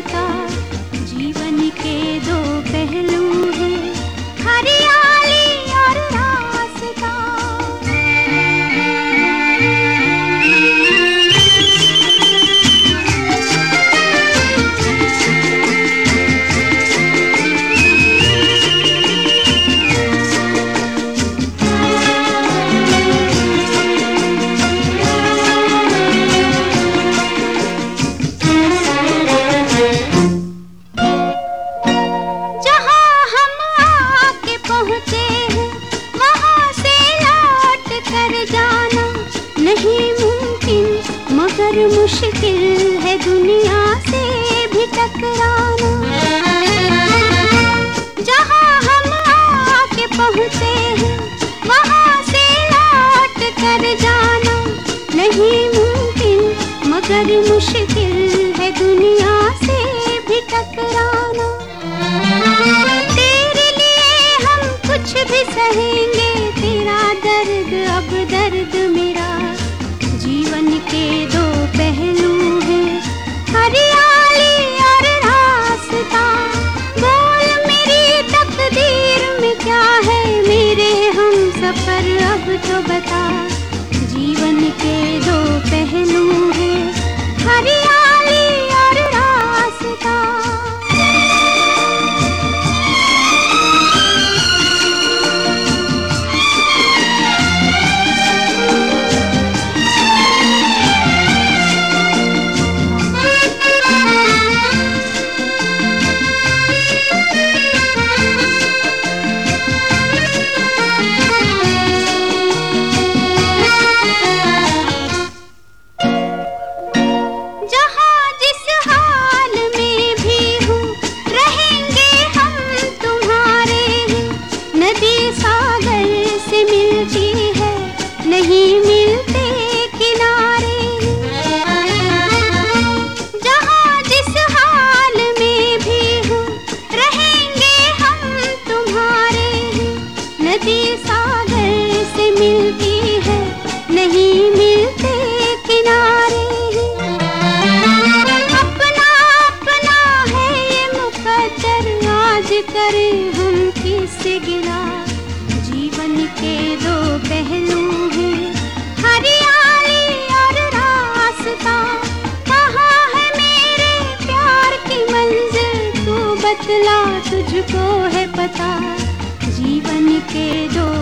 बता। जीवन के दो पहलू हैं, हरियाली और रास्ता। नहीं मुमकिन मगर मुश्किल है दुनिया से भी टकराना। जहाँ हम आके पहुँचे हैं वहाँ से लौट कर जाना नहीं मुमकिन मगर मुश्किल है दुनिया से भी टकराना। तेरे लिए हम कुछ भी सहेंगे, तेरा दर्द अब दर्द मेरा। जीवन के दो पहलू हैं, हरियाली और रास्ता। बोल मेरी तकदीर में क्या है, मेरे हम सफर अब तो बता। जीवन के दो पहलू हैं, हरियाली और रास्ता। नहीं मिलते किनारे, जहाँ जिस हाल में भी हो रहेंगे हम तुम्हारे। नदी सागर से मिलती है, नहीं मिलते किनारे। अपना अपना है ये मुकद्दर, आज करें हम किससे गिला। जीवन के दो पहलू हैं, हरियाली और रास्ता। कहाँ है मेरे प्यार की मंजिल, तू बतला, तुझको है पता। जीवन के दो